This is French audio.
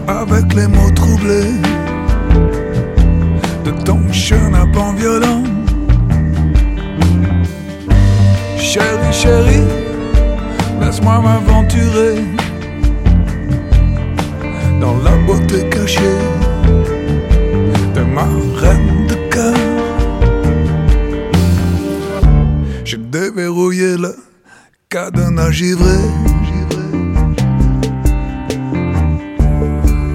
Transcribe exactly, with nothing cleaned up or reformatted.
avec les mots troublés de ton chenapan violent. Chérie, chérie, laisse-moi m'aventurer dans la beauté cachée de ma reine de cœur. J'ai déverrouillé le cadenas givré